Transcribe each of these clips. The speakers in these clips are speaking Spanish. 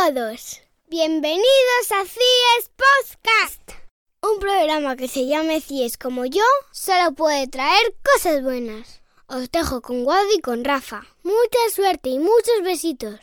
todos, bienvenidos a CIES Podcast. Un programa que se llame CIES como yo solo puede traer cosas buenas. Os dejo con Wadi y con Rafa. Mucha suerte y muchos besitos.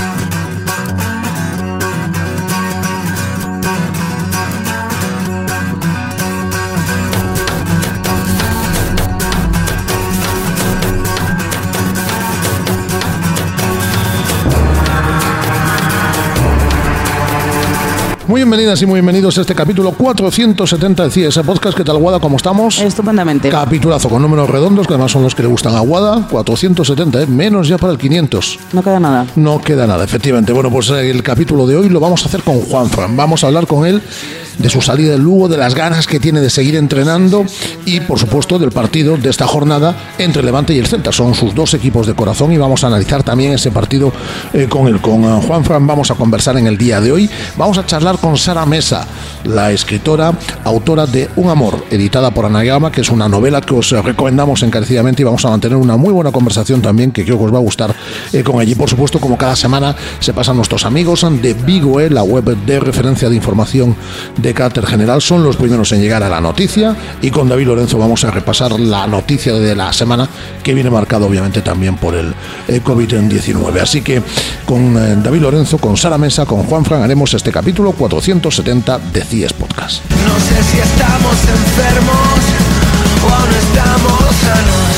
Muy bienvenidas y muy bienvenidos a este capítulo 470 de CIES Podcast. ¿Qué tal, Guada? ¿Cómo estamos? Estupendamente. Capitulazo con números redondos, que además son los que le gustan a Guada. 470, menos ya para el 500. No queda nada. No queda nada, efectivamente. Bueno, pues el capítulo de hoy lo vamos a hacer con Juanfran. Vamos a hablar con él de su salida del Lugo, de las ganas que tiene de seguir entrenando y, por supuesto, del partido de esta jornada entre el Levante y el Celta. Son sus dos equipos de corazón y vamos a analizar también ese partido con él. Con Juanfran vamos a conversar en el día de hoy. Vamos a charlar con Sara Mesa, la escritora, autora de Un amor, editada por Anagrama, que es una novela que os recomendamos encarecidamente, y vamos a mantener una muy buena conversación también, que creo que os va a gustar con ella. Y por supuesto, como cada semana, se pasan nuestros amigos de Vigo, la web de referencia de información de carácter general. Son los primeros en llegar a la noticia, y con David Lorenzo vamos a repasar la noticia de la semana, que viene marcado obviamente también por el COVID-19. Así que con David Lorenzo, con Sara Mesa, con Juanfran, haremos este capítulo 470 de CIES Podcast. No sé si estamos enfermos o aún estamos sanos.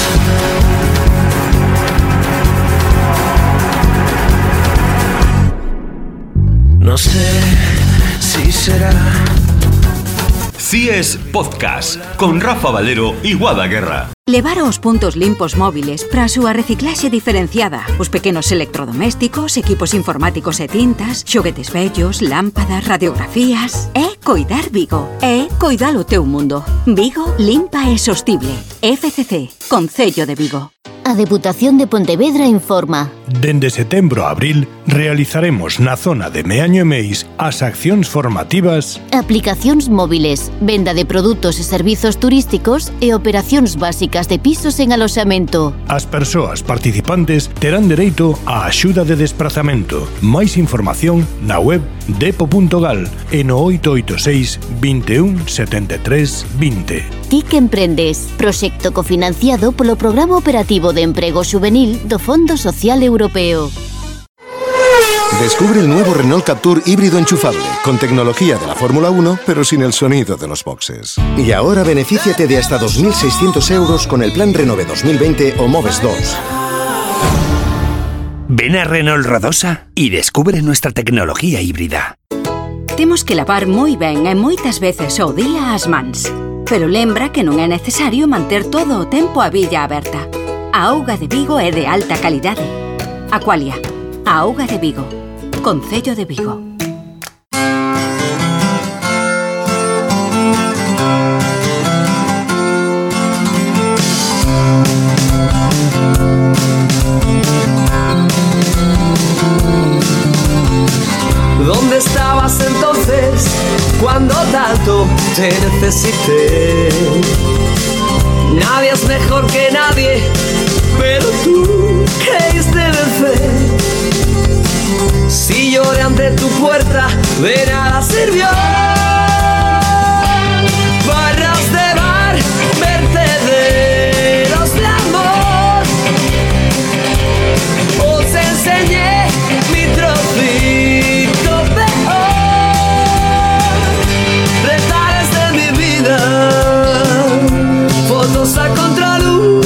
No sé si será. CIES Podcast con Rafa Valero e Guada Guerra. Levar os puntos limpos móviles para a súa reciclaxe diferenciada. Os pequenos electrodomésticos, equipos informáticos e tintas, xoguetes vellos, lámpadas, radiografías. É coidar Vigo. É coidar o teu mundo. Vigo limpa e sostible. FCC, Concello de Vigo. A Deputación de Pontevedra informa. Dende setembro a abril realizaremos na zona de Meaño e Meis as accións formativas, aplicacións móviles, venda de produtos e servizos turísticos e operacións básicas de pisos en aloxamento. As persoas participantes terán dereito á axuda de desprazamento. Máis información na web depo.gal e no 886 21 73 20. TIC Emprendes, proxecto cofinanciado polo Programa Operativo de Emprego Xuvenil do Fondo Social Europeo. Descubre el nuevo Renault Captur híbrido enchufable, con tecnología de la Fórmula 1, pero sin el sonido de los boxes. Y ahora benefíciate de hasta 2.600 euros con el plan Renove 2020 o Moves 2. Ven a Renault Rodosa y descubre nuestra tecnología híbrida. Temos que lavar moi ben e moitas veces ao día as mans. Pero lembra que non é necesario manter todo o tempo a billa aberta. A auga de Vigo é de alta calidade. Aqualia, a auga de Vigo. Concello de Vigo. ¿Dónde estabas entonces cuando tanto te necesité? Nadie es mejor que nadie, pero tú creíste vencer. Si lloré ante tu puerta, de nada sirvió. Barras de bar, vertederos de amor. Os enseñé mi trocito peor. Retares de mi vida, fotos a contraluz.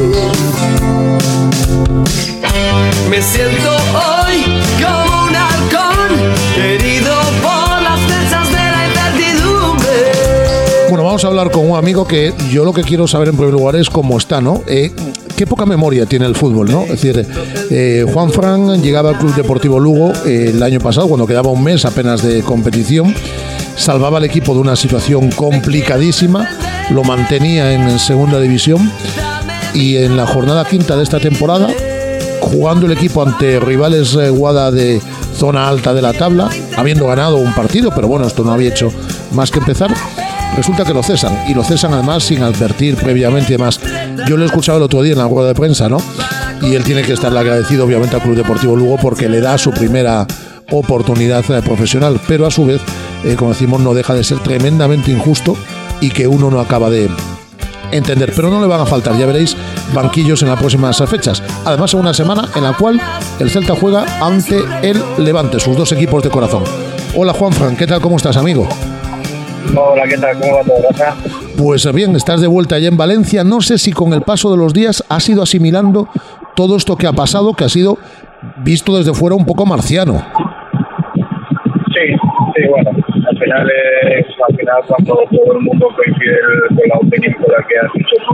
Me siento hoy como un halcón, herido por las flechas de la incertidumbre. Bueno, vamos a hablar con un amigo que yo lo que quiero saber en primer lugar es cómo está, ¿no? Qué poca memoria tiene el fútbol, ¿no? Es decir, Juanfran llegaba al Club Deportivo Lugo el año pasado, cuando quedaba un mes apenas de competición, salvaba al equipo de una situación complicadísima, lo mantenía en segunda división, y en la jornada quinta de esta temporada, jugando el equipo ante rivales Guada de zona alta de la tabla, habiendo ganado un partido, pero bueno, esto no había hecho más que empezar, resulta que lo cesan, y lo cesan además sin advertir previamente y demás. Yo lo he escuchado el otro día en la rueda de prensa, ¿no? Y él tiene que estarle agradecido obviamente al Club Deportivo Lugo porque le da su primera oportunidad profesional, pero a su vez, como decimos, no deja de ser tremendamente injusto y que uno no acaba de entender, pero no le van a faltar, ya veréis, banquillos en las próximas fechas. Además, en una semana en la cual el Celta juega ante el Levante, sus dos equipos de corazón. Hola Juanfran, ¿qué tal? ¿Cómo estás, amigo? Hola, ¿qué tal? ¿Cómo va todo, Rafa? Pues bien, estás de vuelta allá en Valencia. No sé si con el paso de los días has ido asimilando todo esto que ha pasado, que ha sido visto desde fuera un poco marciano. Sí, bueno, al final cuando todo el mundo coincide con la opinión con la que has dicho tú,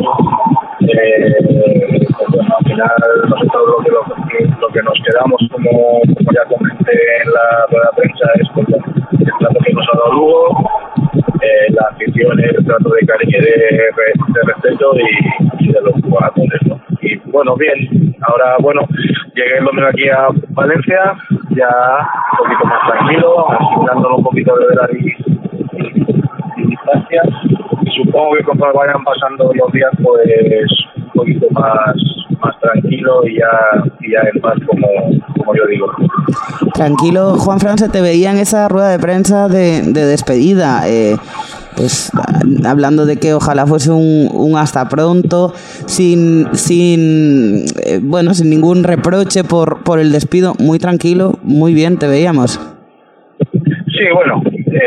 pues bueno, al final nosotros lo que nos quedamos, como ya comenté en la rueda de prensa, es pues, el trato que nos ha dado Lugo, la afición, el trato de cariño y de respeto y de los jugadores, ¿no? Y bueno, bien, ahora bueno, llegué el domingo aquí a Valencia, ya un poquito más tranquilo, asimilándolo un poquito de verdad y distancia, y supongo que conforme vayan pasando los días, pues un poquito más tranquilo y ya en paz, como yo digo. Tranquilo, Juanfran, se te veía en esa rueda de prensa de despedida, pues hablando de que ojalá fuese un hasta pronto, sin ningún reproche por el despido, muy tranquilo, muy bien te veíamos. Sí, bueno,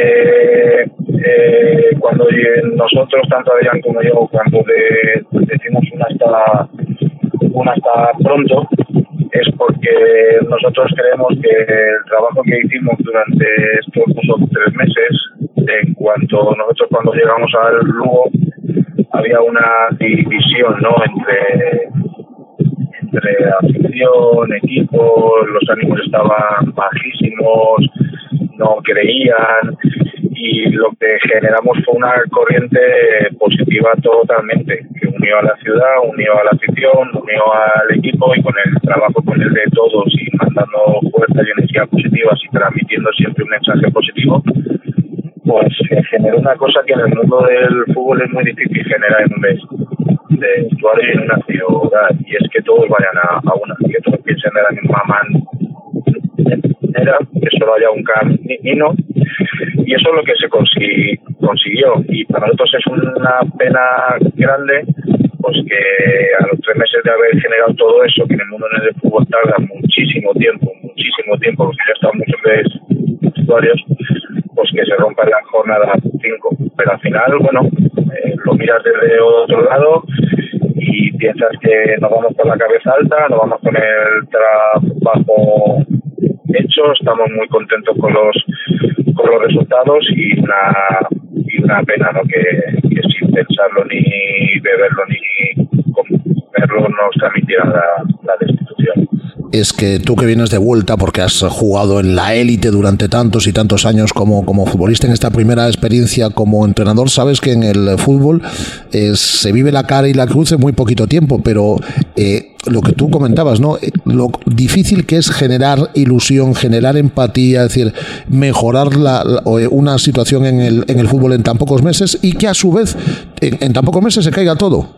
cuando nosotros, tanto Adrián como yo, cuando decimos un hasta pronto, es porque nosotros creemos que el trabajo que hicimos durante estos 2 o 3 meses, en cuanto nosotros cuando llegamos al Lugo, había una división, ¿no?, entre afición, equipo, los ánimos estaban bajísimos, no creían, y lo que generamos fue una corriente positiva totalmente, que unió a la ciudad, unió a la afición, unió al equipo, y con el trabajo con el de todos y mandando fuerza y energía positivas y transmitiendo siempre un mensaje positivo, pues generó una cosa que en el mundo del fútbol es muy difícil generar en un mes de vestuario y en una ciudad, y es que todos vayan a una, que todos piensen de la misma manera, que solo haya un camino, y eso es lo que se consiguió, y para nosotros es una pena grande, pues que a los 3 meses de haber generado todo eso, que en el mundo del fútbol tarda muchísimo tiempo, porque ya están muchos vestuarios, pues que se rompa en la jornada 5, pero al final, bueno, lo miras desde otro lado y piensas que nos vamos con la cabeza alta, nos vamos con el trabajo hecho, estamos muy contentos con los resultados, y una pena, ¿no?, que sin pensarlo ni beberlo ni comerlo nos transmitieran la destitución. Es que tú que vienes de vuelta porque has jugado en la élite durante tantos y tantos años como futbolista, en esta primera experiencia como entrenador, sabes que en el fútbol se vive la cara y la cruz en muy poquito tiempo, pero lo que tú comentabas, ¿no?, lo difícil que es generar ilusión, generar empatía, es decir, mejorar una situación en el fútbol en tan pocos meses, y que a su vez en tan pocos meses se caiga todo.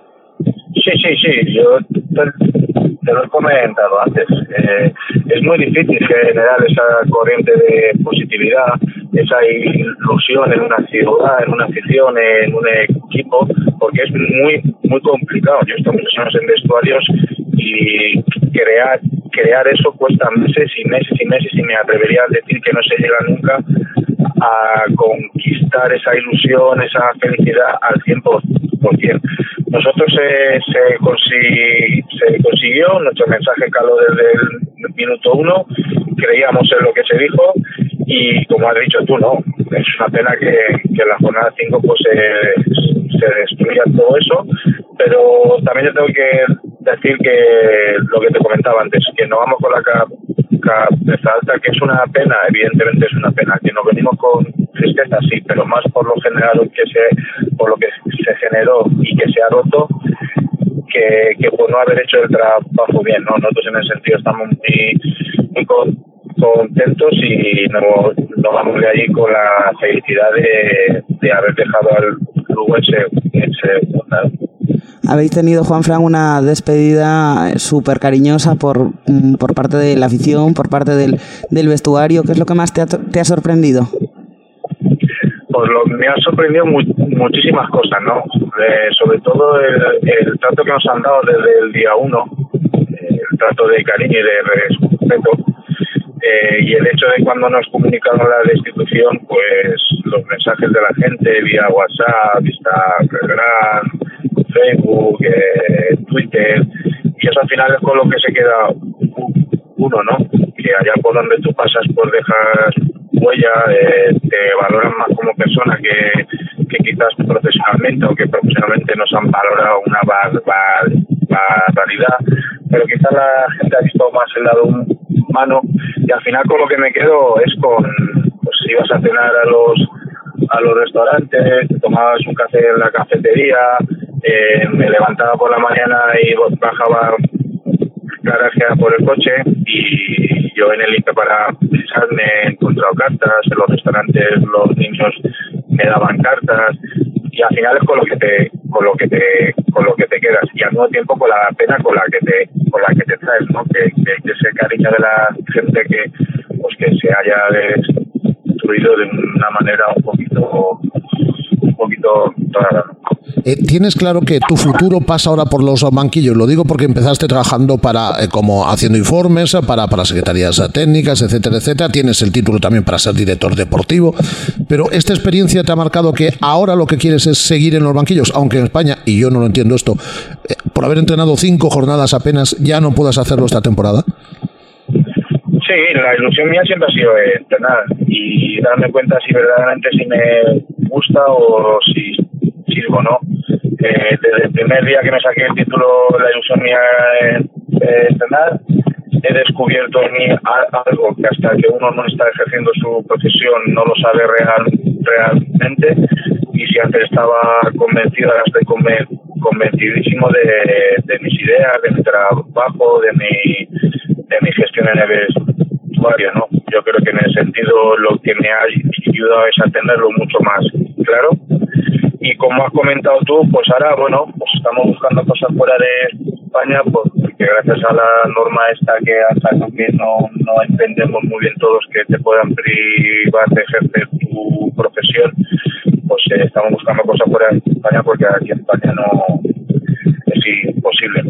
Sí, yo te lo he comentado antes, es muy difícil generar esa corriente de positividad, esa ilusión en una ciudad, en una afición, en un equipo, porque es muy complicado. Yo he estado muchos años en vestuarios y crear eso cuesta meses y me atrevería a decir que no se llega nunca a conquistar esa ilusión, esa felicidad al 100%. Nosotros se consiguió, nuestro mensaje caló desde el minuto 1, creíamos en lo que se dijo, y como has dicho tú, no, es una pena que en la jornada 5 pues se destruya todo eso, pero también yo tengo que decir que lo que te comentaba antes, que no vamos con la cabeza alta, que es una pena, evidentemente es una pena, que nos venimos con tristeza, sí, pero más por lo generado por lo que se generó y que se ha roto, que por no haber hecho el trabajo bien, ¿no? Nosotros en ese sentido estamos muy contentos y nos vamos de allí con la felicidad de haber dejado al Lugo en segunda. Habéis tenido, Juanfran, una despedida súper cariñosa por parte de la afición, por parte del vestuario. ¿Qué es lo que más te ha sorprendido? Pues me ha sorprendido muchísimas cosas, ¿no? Sobre todo el trato que nos han dado desde el día 1, el trato de cariño y de respeto, y el hecho de cuando nos comunicaron la institución, pues los mensajes de la gente vía WhatsApp, Instagram, Facebook, Twitter, y eso al final es con lo que se queda uno, ¿no? Que allá por donde tú pasas pues dejas huella, te valoran más como persona que quizás profesionalmente, o que profesionalmente nos han valorado una barbaridad, pero quizás la gente ha visto más el lado humano, y al final con lo que me quedo es con, pues si ibas a cenar a los restaurantes, te tomabas un café en la cafetería, me levantaba por la mañana y bajaba garaje por el coche, y yo en el INPE para pensar me he encontrado cartas, en los restaurantes los niños me daban cartas, y al final es con lo que te quedas, y al mismo tiempo con la pena con la que te traes, ¿no? Que ese cariño de la gente que se haya destruido de una manera un poquito rara, ¿no? Tienes claro que tu futuro pasa ahora por los banquillos. Lo digo porque empezaste trabajando como haciendo informes para secretarías técnicas, etcétera, etcétera. Tienes el título también para ser director deportivo. Pero esta experiencia te ha marcado que ahora lo que quieres es seguir en los banquillos, aunque en España, y yo no lo entiendo esto, por haber entrenado 5 jornadas apenas, ya no puedas hacerlo esta temporada. Sí, la ilusión mía siempre ha sido entrenar y darme cuenta si verdaderamente me gusta o si sirvo, ¿no? Desde el primer día que me saqué el título, la ilusión mía es entrenar. He descubierto en mí algo que hasta que uno no está ejerciendo su profesión no lo sabe realmente, y si antes estaba convencido, ahora estoy convencidísimo de mis ideas, de mi trabajo, de mi gestión en el vestuario, ¿no? Yo creo que en ese sentido lo que me ha ayudado es a tenerlo mucho más claro. Y como has comentado tú, pues ahora, bueno, pues estamos buscando cosas fuera de España, porque gracias a la norma esta que hasta que no entendemos muy bien todos que te puedan privar de ejercer tu profesión, pues estamos buscando cosas fuera de España, porque aquí en España no es imposible.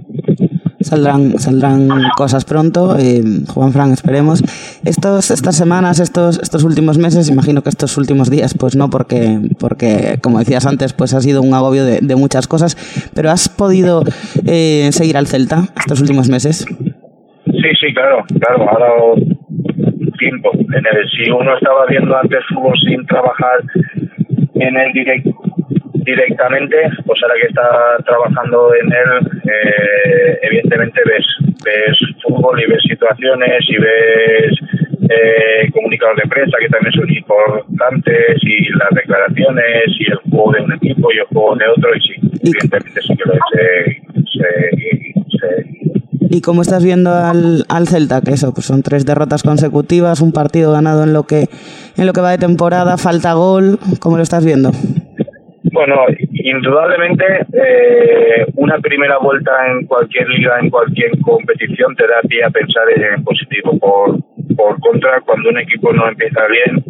Saldrán cosas pronto, Juanfran, esperemos. Estas semanas, estos últimos meses, imagino que estos últimos días, pues no, porque como decías antes, pues ha sido un agobio de muchas cosas, pero ¿has podido seguir al Celta estos últimos meses? Sí, claro, ha dado tiempo. Si uno estaba viendo antes fútbol sin trabajar en el directamente, pues ahora que está trabajando en él, evidentemente ves fútbol y ves situaciones y ves comunicados de prensa que también son importantes, y las declaraciones y el juego de un equipo y el juego de otro, y sí, evidentemente sí que lo ¿Y cómo estás viendo al Celta? Que eso, pues son 3 derrotas consecutivas, un partido ganado en lo que va de temporada, falta gol. ¿Cómo lo estás viendo? Bueno, indudablemente una primera vuelta en cualquier liga, en cualquier competición, te da pie a pensar en positivo. Por contra, cuando un equipo no empieza bien,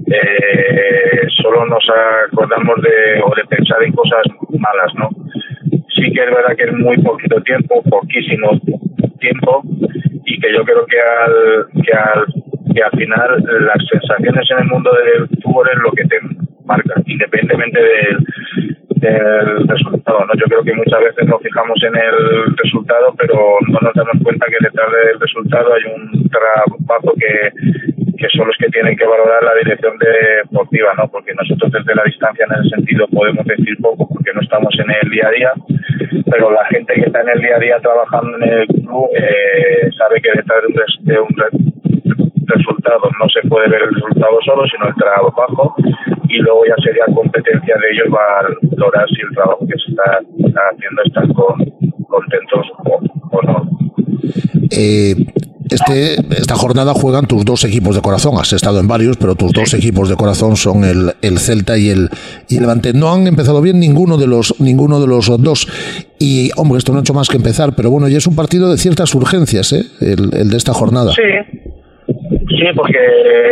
solo nos acordamos de pensar en cosas malas, ¿no? Sí que es verdad que es muy poquito tiempo, poquísimo tiempo, y que yo creo que al final las sensaciones en el mundo del fútbol es lo que te marca, independientemente del resultado, ¿no? Yo creo que muchas veces nos fijamos en el resultado, pero no nos damos cuenta que detrás del resultado hay un trabajo que son los que tienen que valorar la dirección deportiva, ¿no? Porque nosotros desde la distancia en ese sentido podemos decir poco porque no estamos en el día a día, pero la gente que está en el día a día trabajando en el club sabe que detrás de un resultado no se puede ver el resultado solo, sino el trabajo, y luego ya sería competencia de ellos valorar si el trabajo que se está haciendo están contentos o no. esta jornada juegan tus dos equipos de corazón. Has estado en varios, pero tus dos equipos de corazón son el Celta y el Levante. No han empezado bien ninguno de los dos. Y, hombre, esto no ha hecho más que empezar, pero bueno, ya es un partido de ciertas urgencias, el de esta jornada. Sí, porque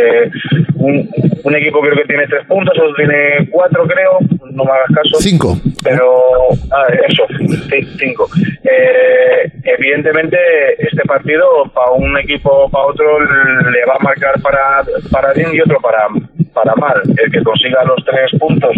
un equipo creo que tiene 3 puntos, otro tiene 4, creo, no me hagas caso. 5. Pero, eso, 5. Evidentemente, este partido, para un equipo para otro, le va a marcar para bien y otro para mal. El que consiga los 3 puntos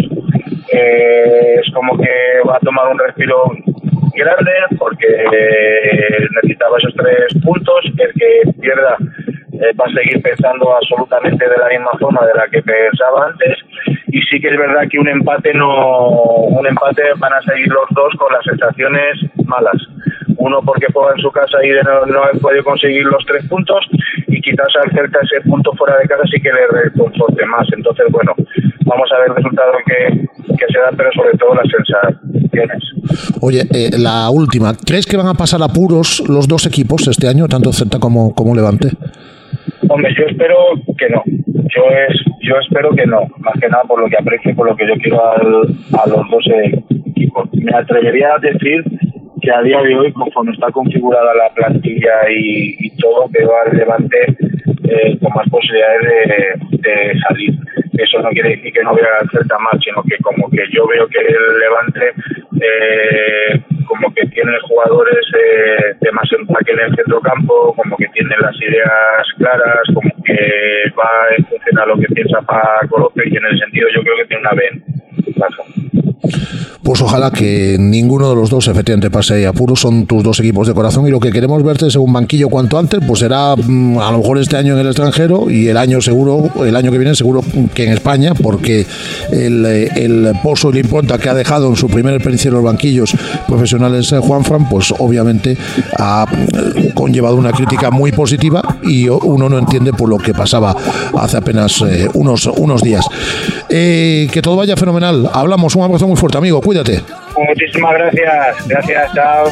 es como que va a tomar un respiro grande, porque necesitaba esos 3 puntos. El que pierda va a seguir pensando absolutamente de la misma forma de la que pensaba antes, y sí que es verdad que un empate van a seguir los dos con las sensaciones malas. Uno porque juega en su casa y no ha podido conseguir los 3 puntos, y quizás al Celta ese punto fuera de casa sí que le reconforte más. Entonces, bueno, vamos a ver el resultado que se da, pero sobre todo las sensaciones. Oye, la última, ¿crees que van a pasar apuros los dos equipos este año, tanto Celta como Levante? Hombre, yo espero que no. Yo espero que no. Más que nada por lo que aprecio, por lo que yo quiero a los dos equipos. Me atrevería a decir que a día de hoy, conforme está configurada la plantilla y todo, veo al Levante con más posibilidades de salir. Eso no quiere decir que no vea al Celta mal, sino que como que yo veo que el Levante como que tiene jugadores de más empaque en el centrocampo, como que tiene las ideas claras, como que va en función a lo que piensa Paco López, y en el sentido yo creo que tiene una ventaja. Pues ojalá que ninguno de los dos efectivamente pase apuros. Son tus dos equipos de corazón, y lo que queremos verte es un banquillo cuanto antes, pues será a lo mejor este año en el extranjero, y el año que viene seguro que en España, porque el pozo y la impronta que ha dejado en su primer experiencia en los banquillos profesionales Juanfran, pues obviamente ha conllevado una crítica muy positiva, y uno no entiende por lo que pasaba hace apenas unos días. Que todo vaya fenomenal. Hablamos, un abrazo muy fuerte, amigo, cuídate. Muchísimas gracias, chao.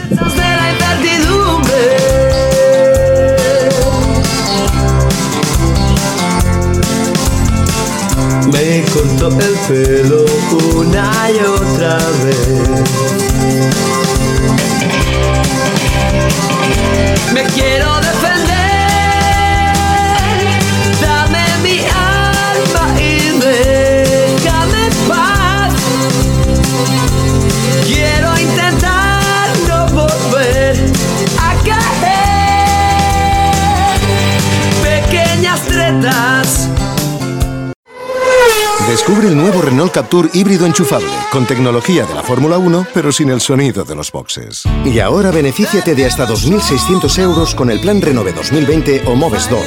Me cortó el pelo una y otra vez. Me quiero defender. Dame mi alma y déjame en paz. Quiero intentar no volver a caer. Pequeñas tretas. Descubre el nuevo Renault Captur híbrido enchufable, con tecnología de la Fórmula 1, pero sin el sonido de los boxes. Y ahora benefíciate de hasta 2.600 euros con el plan Renove 2020 o Moves 2.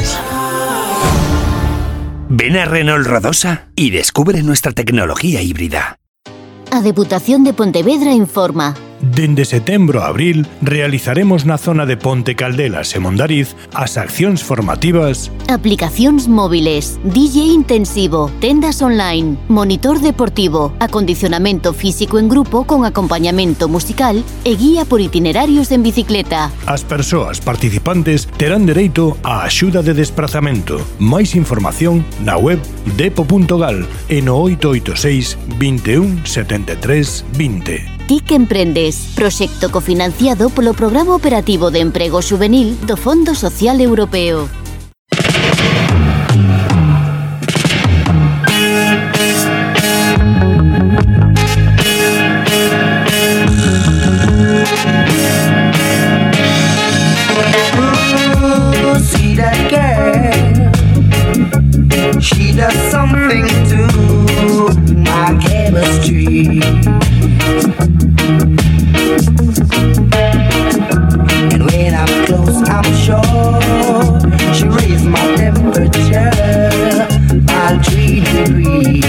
Ven a Renault Rodosa y descubre nuestra tecnología híbrida. A Deputación de Pontevedra informa. Dende setembro a abril realizaremos na zona de Ponte Caldelas e Mondariz as accións formativas: aplicacións móviles, DJ intensivo, tendas online, monitor deportivo, acondicionamento físico en grupo con acompañamento musical e guía por itinerarios en bicicleta. As persoas participantes terán dereito á axuda de desplazamento. Máis información na web depo.gal e no 886 21 73 20. TIC Emprendes, proxecto cofinanciado polo Programa Operativo de Emprego Xuvenil do Fondo Social Europeo. See that girl, she does something to my chemistry. And when I'm close, I'm sure she raised my temperature by 3 degrees.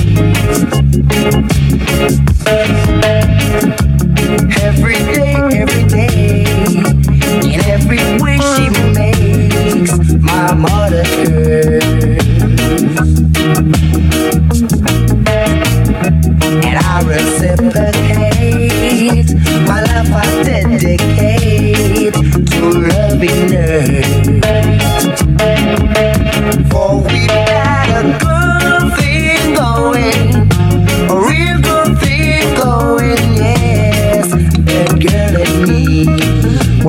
Every day, in every wish she makes, my mother curse. And I reciprocate my love, I dedicate to loving her.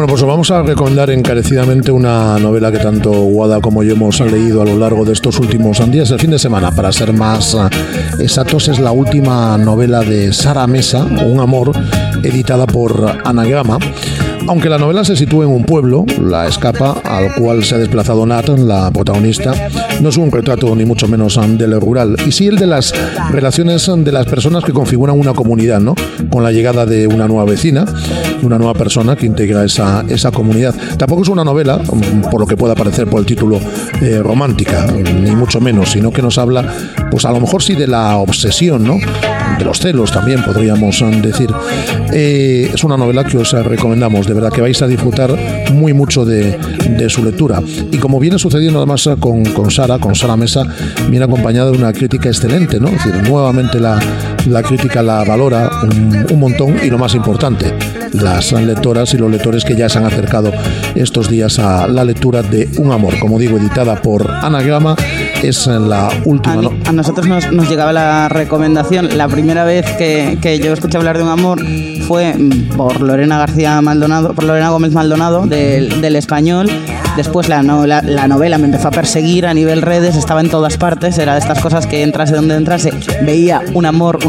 Bueno, pues os vamos a recomendar encarecidamente una novela que tanto Guada como yo hemos leído a lo largo de estos últimos días, el fin de semana, para ser más exactos. Es la última novela de Sara Mesa, Un amor, editada por Anagrama. Aunque la novela se sitúa en un pueblo, La Escapa, al cual se ha desplazado Nat, la protagonista, no es un retrato ni mucho menos del rural, y sí el de las relaciones de las personas que configuran una comunidad, ¿no? Con la llegada de una nueva vecina, una nueva persona que integra esa comunidad. Tampoco es una novela, por lo que pueda parecer por el título, romántica, ni mucho menos, sino que nos habla, pues a lo mejor sí de la obsesión, ¿no? De los celos también podríamos decir. Es una novela que os recomendamos, de verdad que vais a disfrutar muy mucho de su lectura. Y como viene sucediendo además con Sara Mesa, viene acompañada de una crítica excelente, ¿no? Es decir, nuevamente la crítica la valora un montón, y lo más importante, las lectoras y los lectores que ya se han acercado estos días a la lectura de Un amor, como digo, editada por Anagrama. Es la última. A nosotros nos llegaba la recomendación. La primera vez que yo escuché hablar de Un amor fue por Lorena Gómez Maldonado del Español. Después la novela me empezó a perseguir a nivel redes, estaba en todas partes, era de estas cosas que entrase donde entrase, veía un amor,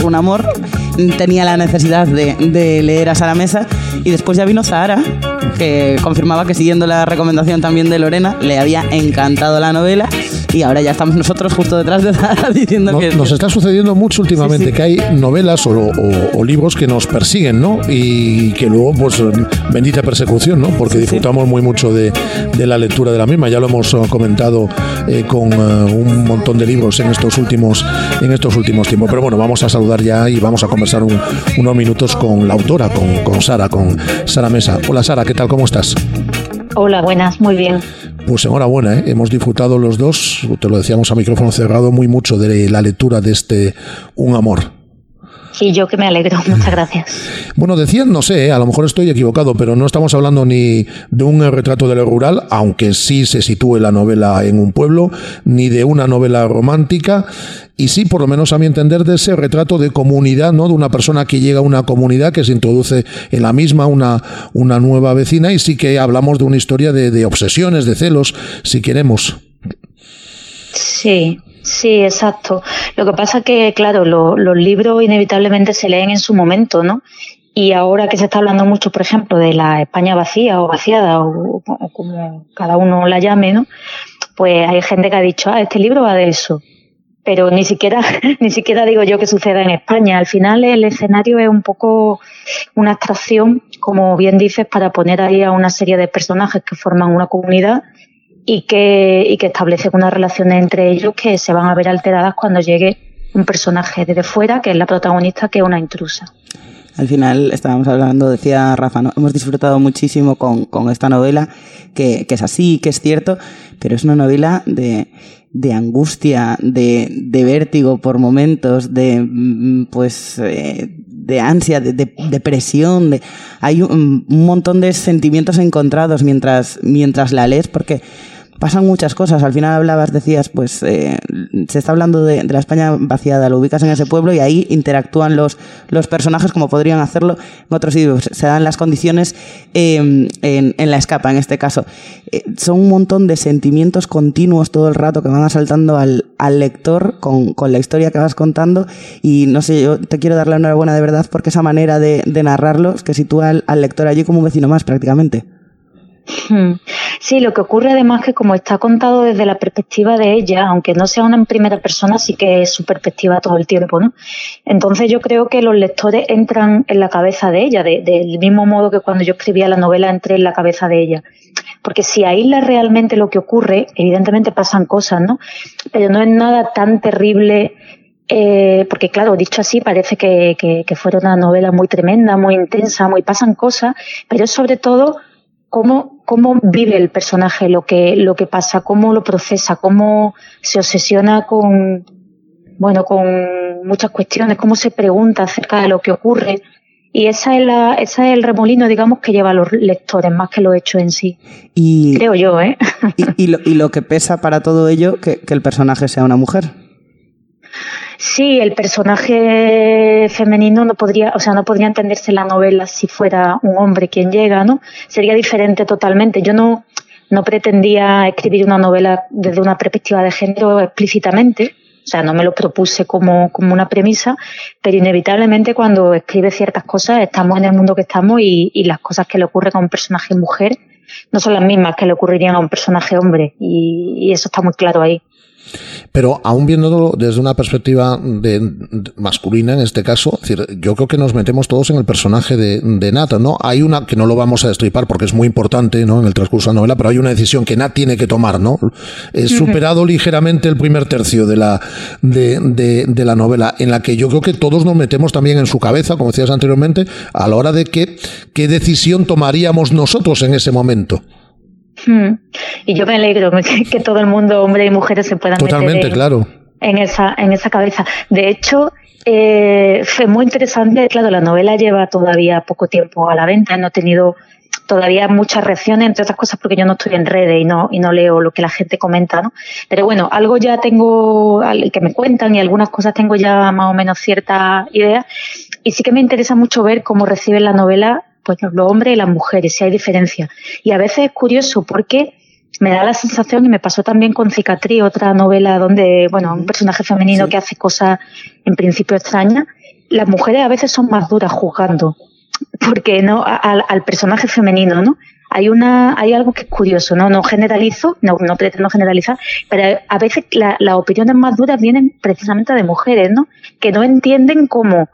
tenía la necesidad de leer a Sara Mesa, y después ya vino Zahara, que confirmaba que, siguiendo la recomendación también de Lorena, le había encantado la novela, y ahora ya estamos nosotros justo detrás de Zahara diciendo que... Nos está sucediendo mucho últimamente, sí. Que hay novelas o libros que nos persiguen, ¿no? Y que luego, pues, bendita persecución, ¿no? Porque disfrutamos muy mucho de la lectura de la misma. Ya lo hemos comentado con un montón de libros en estos últimos tiempos. Pero bueno, vamos a saludar ya y vamos a conversar unos minutos con la autora, con Sara Mesa. Hola Sara, ¿qué tal? ¿Cómo estás? Hola, buenas, muy bien. Pues enhorabuena, hemos disfrutado los dos, te lo decíamos a micrófono cerrado, muy mucho de la lectura de este Un amor. Sí, yo que me alegro, muchas gracias. Bueno, decían, no sé, a lo mejor estoy equivocado, pero no estamos hablando ni de un retrato de lo rural, aunque sí se sitúe la novela en un pueblo, ni de una novela romántica, y sí, por lo menos a mi entender, de ese retrato de comunidad, ¿no? De una persona que llega a una comunidad, que se introduce en la misma una nueva vecina, y sí que hablamos de una historia de obsesiones, de celos, si queremos. Sí, exacto. Lo que pasa es que, claro, los libros inevitablemente se leen en su momento, ¿no? Y ahora que se está hablando mucho, por ejemplo, de la España vacía o vaciada, o como cada uno la llame, ¿no? Pues hay gente que ha dicho, este libro va de eso. Pero ni siquiera digo yo que suceda en España. Al final el escenario es un poco una abstracción, como bien dices, para poner ahí a una serie de personajes que forman una comunidad y que establecen unas relaciones entre ellos que se van a ver alteradas cuando llegue un personaje desde fuera, que es la protagonista, que es una intrusa. Al final estábamos hablando, decía Rafa, ¿no? Hemos disfrutado muchísimo con esta novela, que es así, que es cierto, pero es una novela de angustia, de vértigo por momentos, de ansia, de depresión, hay un montón de sentimientos encontrados mientras la lees, porque pasan muchas cosas. Al final decías, pues se está hablando de la España vaciada, lo ubicas en ese pueblo y ahí interactúan los personajes como podrían hacerlo en otros sitios. Se dan las condiciones en La Escapa, en este caso. Son un montón de sentimientos continuos todo el rato que van asaltando al lector con la historia que vas contando, y no sé, yo te quiero dar la enhorabuena de verdad, porque esa manera de narrarlos que sitúa al lector allí como un vecino más prácticamente. Sí, lo que ocurre además que como está contado desde la perspectiva de ella, aunque no sea una en primera persona, sí que es su perspectiva todo el tiempo, ¿no? Entonces yo creo que los lectores entran en la cabeza de ella, del mismo modo que cuando yo escribía la novela entré en la cabeza de ella. Porque si aíslas realmente lo que ocurre, evidentemente pasan cosas, ¿no? Pero no es nada tan terrible. Porque claro, dicho así parece que fuera una novela muy tremenda, muy intensa, pasan cosas, pero es sobre todo cómo vive el personaje lo que pasa, cómo lo procesa, cómo se obsesiona con muchas cuestiones, cómo se pregunta acerca de lo que ocurre. Y ese es el remolino, digamos, que lleva a los lectores, más que los hechos en sí. Creo yo, ¿eh? Y lo que pesa para todo ello, que el personaje sea una mujer. Sí, el personaje femenino no podría entenderse la novela si fuera un hombre quien llega, ¿no? Sería diferente totalmente. Yo no pretendía escribir una novela desde una perspectiva de género explícitamente, o sea, no me lo propuse como una premisa, pero inevitablemente cuando escribes ciertas cosas estamos en el mundo que estamos y las cosas que le ocurren a un personaje mujer no son las mismas que le ocurrirían a un personaje hombre y eso está muy claro ahí. Pero aún viéndolo desde una perspectiva masculina, en este caso, es decir, yo creo que nos metemos todos en el personaje de Nat, ¿no? Hay una que no lo vamos a destripar porque es muy importante, ¿no?, en el transcurso de la novela, pero hay una decisión que Nat tiene que tomar, ¿no? Superado ligeramente el primer tercio de la novela, en la que yo creo que todos nos metemos también en su cabeza, como decías anteriormente, a la hora de qué decisión tomaríamos nosotros en ese momento. Y yo me alegro que todo el mundo, hombres y mujeres, se puedan meter claro, en esa cabeza. De hecho, fue muy interesante. Claro, la novela lleva todavía poco tiempo a la venta, no he tenido todavía muchas reacciones, entre otras cosas porque yo no estoy en redes y no leo lo que la gente comenta, ¿no? Pero bueno, algo ya tengo que me cuentan y algunas cosas tengo ya más o menos cierta idea, y sí que me interesa mucho ver cómo reciben la novela pues los hombres y las mujeres, si hay diferencia. Y a veces es curioso porque me da la sensación, y me pasó también con Cicatriz, otra novela donde, bueno, un personaje femenino que hace cosas en principio extrañas, las mujeres a veces son más duras juzgando, porque no al personaje femenino, ¿no? Hay algo que es curioso, no generalizo, no pretendo generalizar, pero a veces las opiniones más duras vienen precisamente de mujeres, ¿no? Que no entienden cómo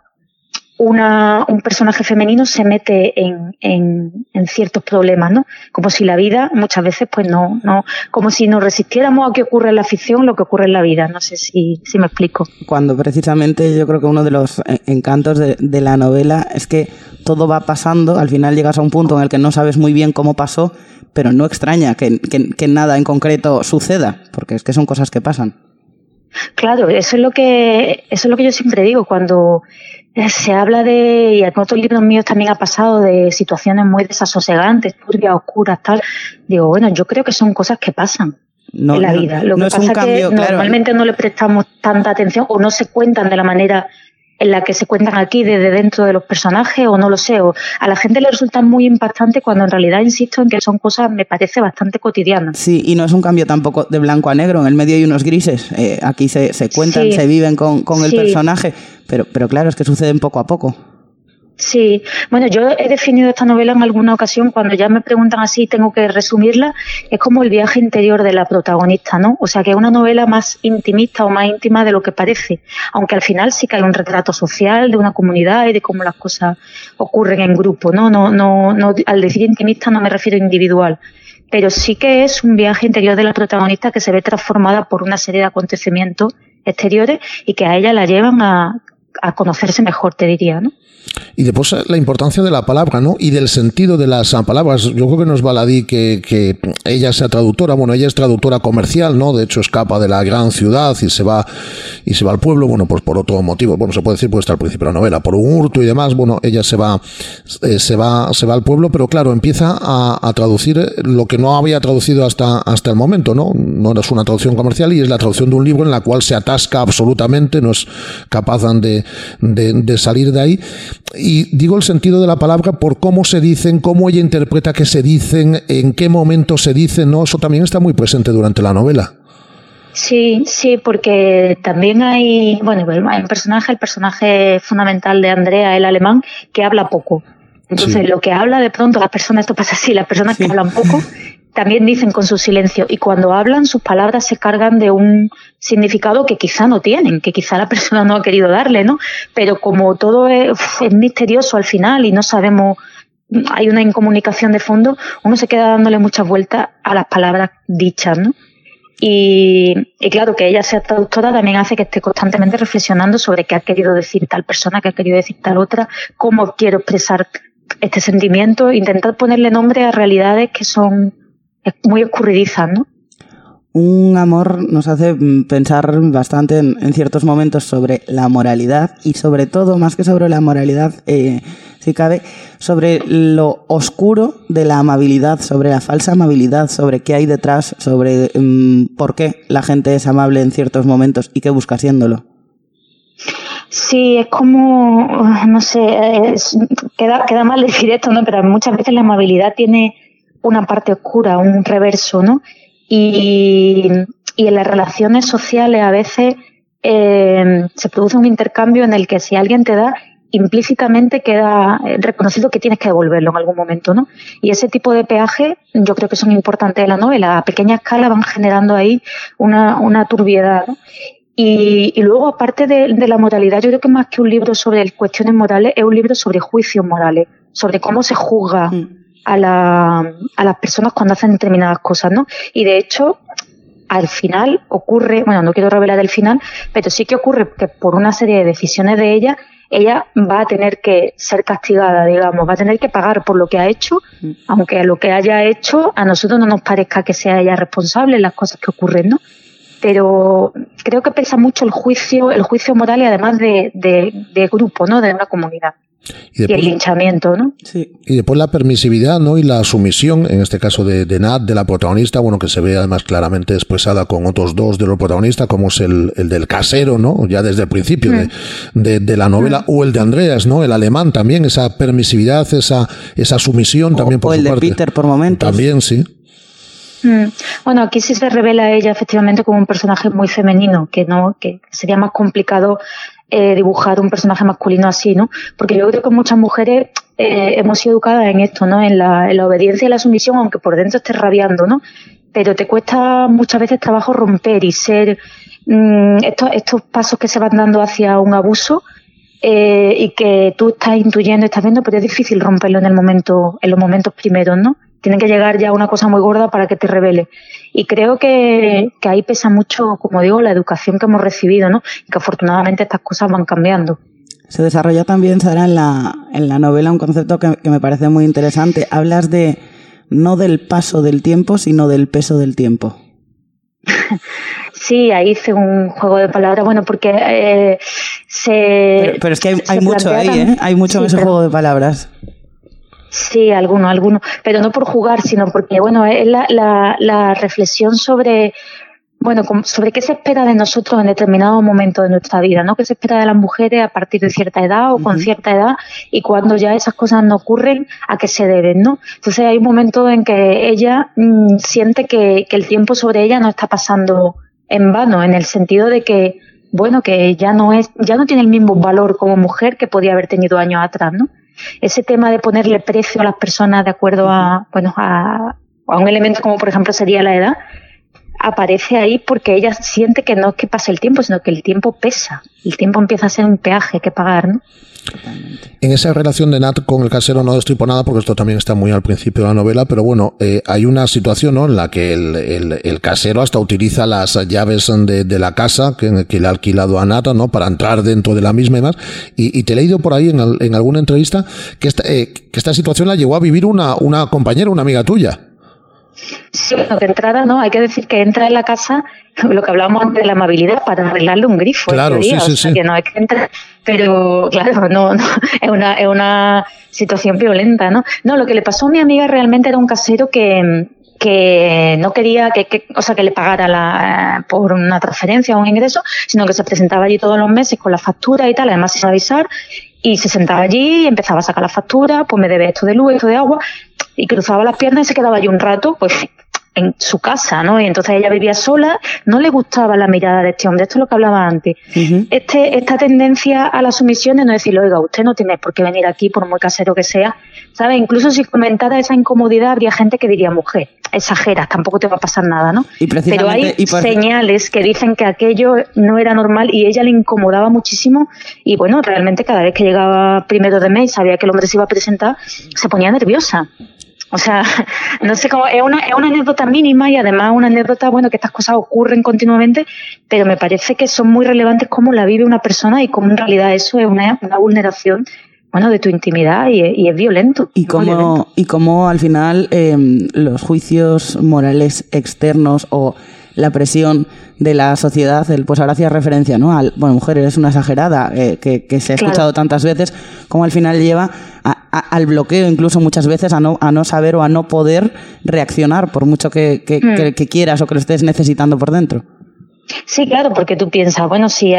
un personaje femenino se mete en ciertos problemas, ¿no? Como si la vida muchas veces pues no como si nos resistiéramos a que ocurre en la ficción lo que ocurre en la vida. No sé si me explico. Cuando precisamente yo creo que uno de los encantos de la novela es que todo va pasando, al final llegas a un punto en el que no sabes muy bien cómo pasó, pero no extraña que nada en concreto suceda, porque es que son cosas que pasan. Claro, eso es lo que yo siempre digo cuando se habla y en otros libros míos también ha pasado de situaciones muy desasosegantes, turbias, oscuras, tal. Digo, bueno, yo creo que son cosas que pasan en la vida. Lo que pasa es que normalmente no le prestamos tanta atención o no se cuentan de la manera en la que se cuentan aquí desde dentro de los personajes, o no lo sé, o a la gente le resulta muy impactante cuando en realidad insisto en que son cosas, me parece, bastante cotidianas. Sí, y no es un cambio tampoco de blanco a negro, en el medio hay unos grises, aquí se cuentan, se viven con el personaje, pero claro, es que suceden poco a poco. Sí, bueno, yo he definido esta novela en alguna ocasión, cuando ya me preguntan así, tengo que resumirla, es como el viaje interior de la protagonista, ¿no? O sea, que es una novela más intimista o más íntima de lo que parece, aunque al final sí que hay un retrato social de una comunidad y de cómo las cosas ocurren en grupo, ¿no? No, al decir intimista no me refiero a individual, pero sí que es un viaje interior de la protagonista que se ve transformada por una serie de acontecimientos exteriores y que a ella la llevan a conocerse mejor, te diría, ¿no? Y después la importancia de la palabra, ¿no? Y del sentido de las palabras. Yo creo que no es baladí que ella sea traductora. Bueno, ella es traductora comercial, ¿no? De hecho, escapa de la gran ciudad y se va al pueblo, bueno, pues por otro motivo. Bueno, se puede decir, puede estar al principio de la novela, por un hurto y demás. Bueno, ella se va al pueblo, pero claro, empieza a traducir lo que no había traducido hasta el momento, ¿no? No es una traducción comercial y es la traducción de un libro en la cual se atasca absolutamente, no es capaz de salir de ahí. Y digo el sentido de la palabra por cómo se dicen, cómo ella interpreta que se dicen, en qué momento se dicen, ¿no? Eso también está muy presente durante la novela. Sí, porque también hay un personaje, el personaje fundamental de Andrea, el alemán, que habla poco. Entonces, lo que habla de pronto las personas, esto pasa así, las personas que hablan poco también dicen con su silencio, y cuando hablan sus palabras se cargan de un significado que quizá no tienen, que quizá la persona no ha querido darle, ¿no? Pero como todo es misterioso al final y no sabemos, hay una incomunicación de fondo, uno se queda dándole muchas vueltas a las palabras dichas, ¿no? Y claro, que ella sea traductora también hace que esté constantemente reflexionando sobre qué ha querido decir tal persona, qué ha querido decir tal otra, cómo quiero expresar este sentimiento, intentar ponerle nombre a realidades que son muy escurridizas, ¿no? Un amor nos hace pensar bastante en ciertos momentos sobre la moralidad y sobre todo, más que sobre la moralidad, si cabe, sobre lo oscuro de la amabilidad, sobre la falsa amabilidad, sobre qué hay detrás, sobre por qué la gente es amable en ciertos momentos y qué busca siéndolo. Sí, es como, no sé, queda mal decir esto, ¿no? Pero muchas veces la amabilidad tiene una parte oscura, un reverso, ¿no? Y en las relaciones sociales a veces se produce un intercambio en el que si alguien te da, implícitamente queda reconocido que tienes que devolverlo en algún momento, ¿no? Y ese tipo de peaje yo creo que son importantes en la novela. A pequeña escala van generando ahí una turbiedad, ¿no? Y luego, aparte de la moralidad, yo creo que más que un libro sobre cuestiones morales, es un libro sobre juicios morales, sobre cómo se juzga a las personas cuando hacen determinadas cosas, ¿no? Y de hecho, al final ocurre, bueno, no quiero revelar el final, pero sí que ocurre que por una serie de decisiones de ella va a tener que ser castigada, digamos, va a tener que pagar por lo que ha hecho, aunque lo que haya hecho a nosotros no nos parezca que sea ella responsable en las cosas que ocurren, ¿no? Pero creo que pesa mucho el juicio moral y además de grupo, ¿no? De una comunidad. Y el linchamiento, ¿no? Sí. Y después la permisividad, ¿no? Y la sumisión, en este caso de Nat, de la protagonista, bueno, que se ve además claramente expresada con otros dos de los protagonistas, como es el del casero, ¿no? Ya desde el principio de la novela, o el de Andreas, ¿no? El alemán también, esa permisividad, esa sumisión también por su parte. O el de Peter por momentos. También, sí. Bueno, aquí sí se revela ella efectivamente como un personaje muy femenino, que sería más complicado dibujar un personaje masculino así, ¿no? Porque yo creo que muchas mujeres hemos sido educadas en esto, ¿no? En la obediencia y la sumisión, aunque por dentro estés rabiando, ¿no? Pero te cuesta muchas veces trabajo romper y ser estos pasos que se van dando hacia un abuso y que tú estás intuyendo, estás viendo, pero es difícil romperlo en los momentos primeros, ¿no? Tiene que llegar ya una cosa muy gorda para que te revele. Y creo que ahí pesa mucho, como digo, la educación que hemos recibido, ¿no? Y que afortunadamente estas cosas van cambiando. Se desarrolla también, Sara, en la novela un concepto que me parece muy interesante. Hablas no del paso del tiempo, sino del peso del tiempo. Sí, ahí hice un juego de palabras, bueno, porque Pero es que hay mucho ahí, ¿eh? Hay mucho en ese juego de palabras. Sí, algunos, pero no por jugar, sino porque, bueno, es la reflexión sobre qué se espera de nosotros en determinados momentos de nuestra vida, ¿no? Qué se espera de las mujeres a partir de cierta edad o con cierta edad, y cuando ya esas cosas no ocurren, a qué se deben, ¿no? Entonces hay un momento en que ella siente que el tiempo sobre ella no está pasando en vano, en el sentido de que, bueno, que ya no tiene el mismo valor como mujer que podía haber tenido años atrás, ¿no? Ese tema de ponerle precio a las personas de acuerdo a un elemento como por ejemplo sería la edad, aparece ahí porque ella siente que no es que pase el tiempo, sino que el tiempo pesa. El tiempo empieza a ser un peaje que pagar, ¿no? En esa relación de Nat con el casero no destripo nada porque esto también está muy al principio de la novela, pero bueno, hay una situación, ¿no?, en la que el casero hasta utiliza las llaves de la casa que le ha alquilado a Nat, ¿no?, para entrar dentro de la misma y más, y te he leído por ahí en alguna entrevista que esta situación la llegó a vivir una compañera, una amiga tuya. Sí, bueno, de entrada, ¿no? Hay que decir que entra en la casa, lo que hablábamos antes de la amabilidad, para arreglarle un grifo. Claro, teoría, sí. Que no hay que entrar, pero claro, no es una situación violenta, ¿no? No, lo que le pasó a mi amiga realmente era un casero que no quería que le pagara por una transferencia o un ingreso, sino que se presentaba allí todos los meses con la factura y tal, además sin avisar, y se sentaba allí y empezaba a sacar la factura, pues me debe esto de luz, esto de agua, y cruzaba las piernas y se quedaba allí un rato, pues en su casa, ¿no? Y entonces ella vivía sola, no le gustaba la mirada de este hombre, esto es lo que hablaba antes. Esta tendencia a la sumisión de no decirle, oiga, usted no tiene por qué venir aquí por muy casero que sea, ¿sabes? Incluso si comentara esa incomodidad habría gente que diría, mujer, exageras, tampoco te va a pasar nada, ¿no? Pero hay señales que dicen que aquello no era normal y ella le incomodaba muchísimo y bueno, realmente cada vez que llegaba primero de mes y sabía que el hombre se iba a presentar, se ponía nerviosa. O sea, no sé cómo, es una anécdota mínima y además una anécdota, bueno, que estas cosas ocurren continuamente, pero me parece que son muy relevantes cómo la vive una persona y cómo en realidad eso es una vulneración, bueno, de tu intimidad y es violento. Y cómo al final los juicios morales externos o la presión de la sociedad, pues ahora hacía referencia, ¿no?, bueno, mujer, eres una exagerada, que se ha escuchado tantas veces, como al final lleva al bloqueo incluso muchas veces a no saber o a no poder reaccionar por mucho que quieras o que lo estés necesitando por dentro. Sí, claro, porque tú piensas, bueno, si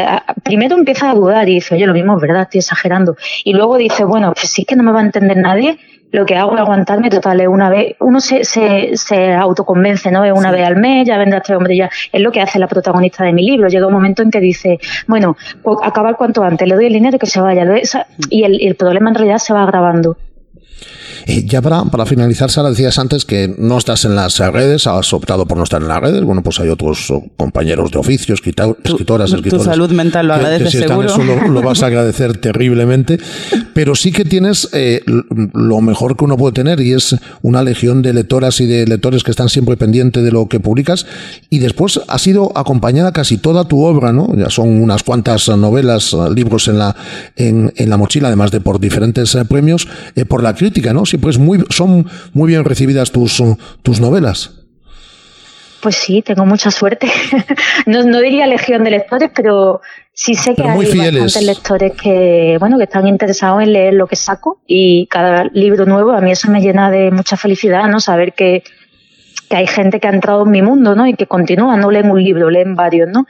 primero empiezas a dudar y dices, oye, lo mismo es verdad, estoy exagerando. Y luego dices, bueno, pues si es que no me va a entender nadie, lo que hago es aguantarme, total, es una vez. Uno se autoconvence, ¿no? Es una vez al mes, ya vendrá este hombre, ya. Es lo que hace la protagonista de mi libro. Llega un momento en que dice, bueno, pues acabar cuanto antes, le doy el dinero y que se vaya. Y el problema en realidad se va agravando. Ya para finalizar, Sara, decías antes que no estás en las redes, has optado por no estar en las redes. Bueno, pues hay otros compañeros de oficio, escritoras, escritores. Tu salud mental lo agradeces, si seguro. Eso lo vas a agradecer terriblemente. Pero sí que tienes lo mejor que uno puede tener, y es una legión de lectoras y de lectores que están siempre pendientes de lo que publicas. Y después ha sido acompañada casi toda tu obra, ¿no? Ya son unas cuantas novelas, libros en la mochila, además de por diferentes premios, por la crítica, ¿no? Siempre son muy bien recibidas tus novelas. Pues sí, tengo mucha suerte. No diría legión de lectores, pero sí sé que hay bastantes lectores que están interesados en leer lo que saco, y cada libro nuevo, a mí eso me llena de mucha felicidad, ¿no? Saber que hay gente que ha entrado en mi mundo, ¿no? Y que continúa, no leen un libro, leen varios, ¿no?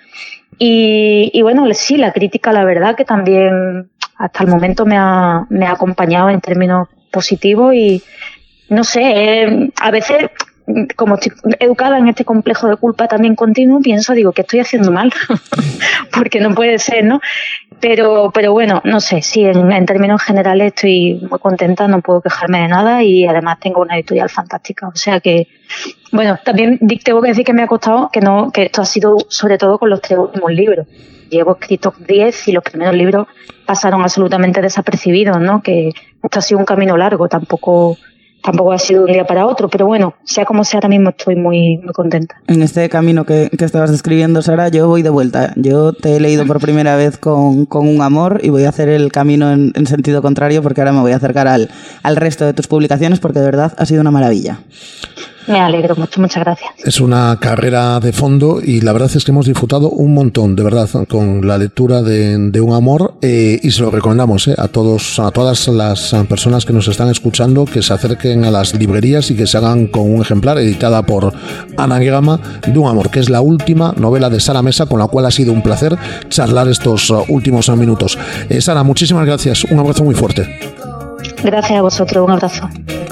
Y bueno, sí, la crítica, la verdad que también hasta el momento me ha acompañado en términos positivos, y no sé, a veces, como estoy educada en este complejo de culpa también continuo, digo que estoy haciendo mal, porque no puede ser, ¿no? Pero bueno, no sé, sí, en términos generales estoy muy contenta, no puedo quejarme de nada, y además tengo una editorial fantástica, o sea que, bueno, también tengo que decir que me ha costado, que esto ha sido sobre todo con los 3 últimos libros. Llevo escrito 10 y los primeros libros pasaron absolutamente desapercibidos, ¿no? Que esto ha sido un camino largo, tampoco ha sido de un día para otro, pero bueno, sea como sea, ahora mismo estoy muy, muy contenta. En este camino que estabas describiendo, Sara, yo voy de vuelta. Yo te he leído por primera vez con un amor, y voy a hacer el camino en sentido contrario, porque ahora me voy a acercar al resto de tus publicaciones, porque de verdad ha sido una maravilla. Me alegro mucho, muchas gracias. Es una carrera de fondo, y la verdad es que hemos disfrutado un montón, de verdad, con la lectura de Un amor, y se lo recomendamos a todas las personas que nos están escuchando, que se acerquen a las librerías y que se hagan con un ejemplar, editada por Anagrama, de Un amor, que es la última novela de Sara Mesa, con la cual ha sido un placer charlar estos últimos minutos. Sara, muchísimas gracias, un abrazo muy fuerte. Gracias a vosotros, un abrazo.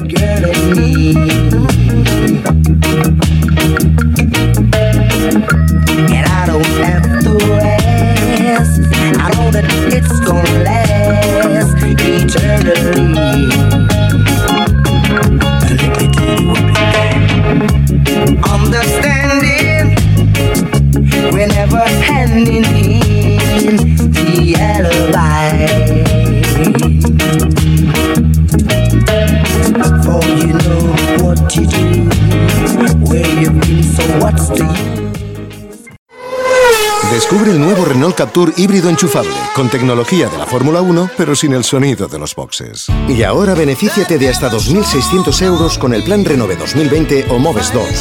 And I don't have to ask, I know that it's gonna last eternally. Let me tell you what we can. Understanding, we're never hand in hand, the alibi. For you know what you do, where you've been, so what's the use? Descubre el nuevo Renault Captur híbrido enchufable, con tecnología de la Fórmula 1, pero sin el sonido de los boxes. Y ahora benefíciate de hasta 2.600 euros con el plan Renove 2020 o Moves 2.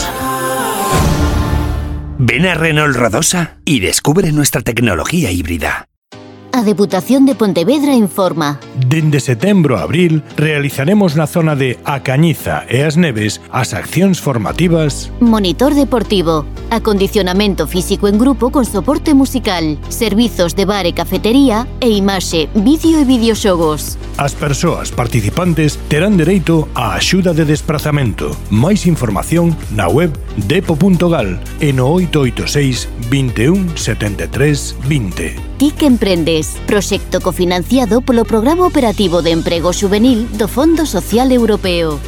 Ven a Renault Rodosa y descubre nuestra tecnología híbrida. A Deputación de Pontevedra informa. Dende setembro a abril realizaremos na zona de A Cañiza e as Neves as accións formativas Monitor deportivo, acondicionamento físico en grupo con soporte musical, servizos de bar e cafetería e imaxe, vídeo e videoxogos. As persoas participantes terán dereito á axuda de desprazamento. Máis información na web depo.gal e no 886 21 73 20. Ti que emprendes, proxecto cofinanciado polo Programa Operativo de Emprego Xuvenil do Fondo Social Europeo.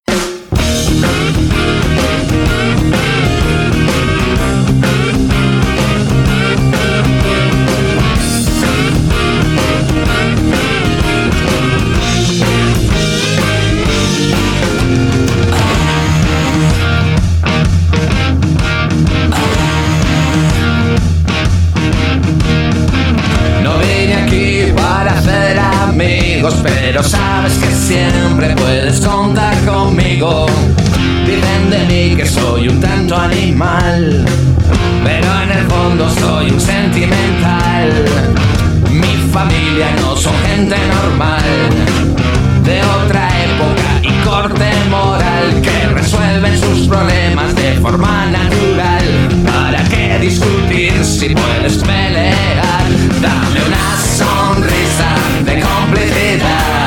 Pero sabes que siempre puedes contar conmigo. Dicen de mí que soy un tanto animal, pero en el fondo soy un sentimental. Mi familia no son gente normal, de otra época y corte moral, que resuelven sus problemas de forma natural. ¿Para qué discutir si puedes pelear? Dame una sonrisa de complicidad.